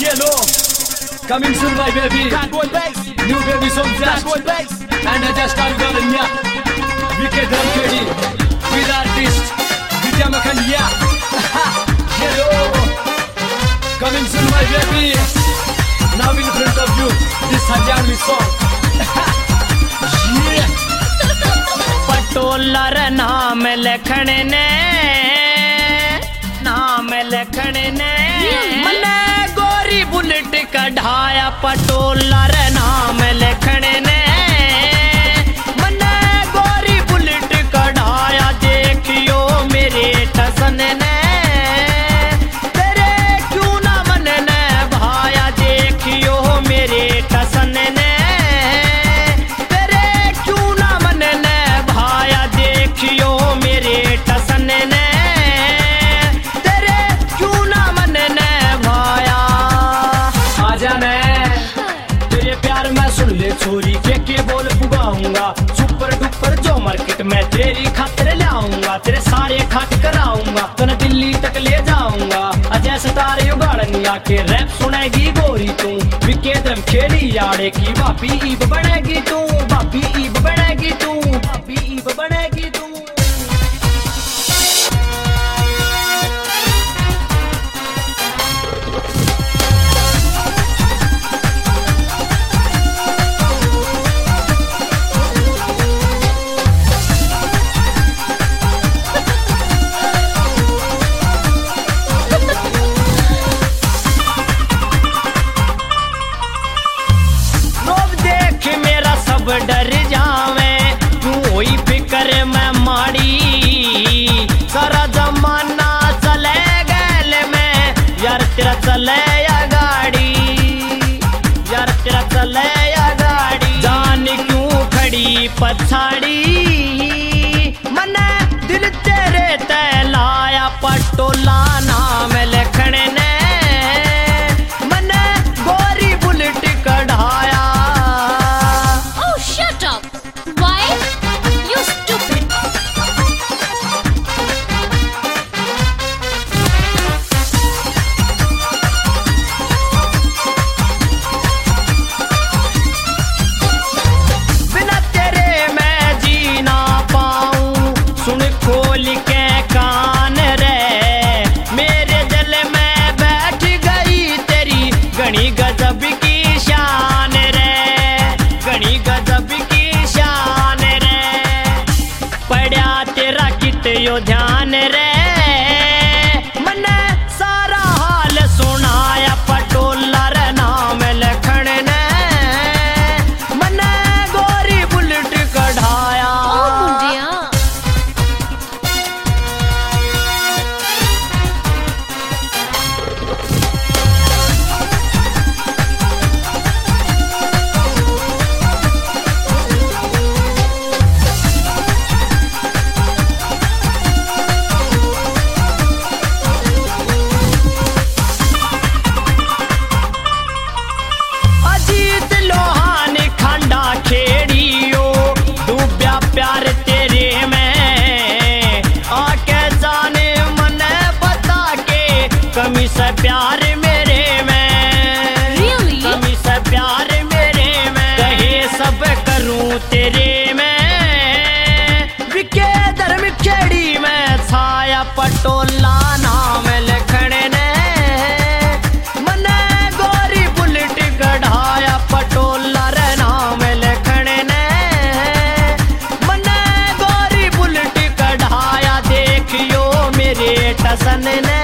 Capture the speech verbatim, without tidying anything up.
Yellow, coming soon my baby. Boy bass, New baby song just boy bass. and I just started on ya. Wicked drum K D with artist Vidya Makhandia. Yellow, coming soon my baby. Now in front of you, this Haryanvi song. Yeah. पटोलर नाम लखन ने नाम लखन ने मने गोरी bullet कढ़ाया पटोलर नाम लखन ने मने गोरी बुलेट कढ़ाया देखियो मेरे टसन ने तेरे क्यों ना मन ने भाया देखियो मेरे टसन ने तेरे क्यों ना मन ने भाया देखियो मेरे टसन ने तेरे क्यों ना मन ने भाया आजा मैं तेरे प्यार में सुन ले छोरी के के बोल पुगाऊंगा सुपर डुपर जो मार्केट में तेरी खातिर ले आऊंगा तेरे सारे खाट कराऊंगा तने दिल्ली तक ले जाऊंगा अजय सितारे उगाड़निया के रैप सुनेगी गोरी तू विकेदम खेली याड़े की बापी ईब बनेगी तू बापी ईब बनेगी तू बापी ईब बनेगी तू डर जावे तू होई फिक्र में माड़ी सारा जमाना चले गैल में यार तेरा चले या गाड़ी यार तेरा चले या गाड़ी जान क्यों खड़ी पछाड़ी मने दिल तेरे तैलाया पटोला नाम लखन ने मने गोरी बुलेट कढ़ाया खोल के कान रे मेरे दिल में बैठ गई तेरी गणी गजब की शान रे गणी गजब की शान रे पड़ा तेरा कित यो ध्यान रे मने सारा हाल सुनाया पटोलर नाम लखन ने मने गोरी बुलेट कढ़ाया प्यार तेरे में आके जाने मने बता के कमी से प्यार मेरे में really? कमी से प्यार मेरे में कहे सब करूं तेरे में विके धर्म खेड़ी में छाया पटोला नाम लखन ने मने गोरी बुलेट कढ़ाया पटोला रे नाम लखन ने टसन ने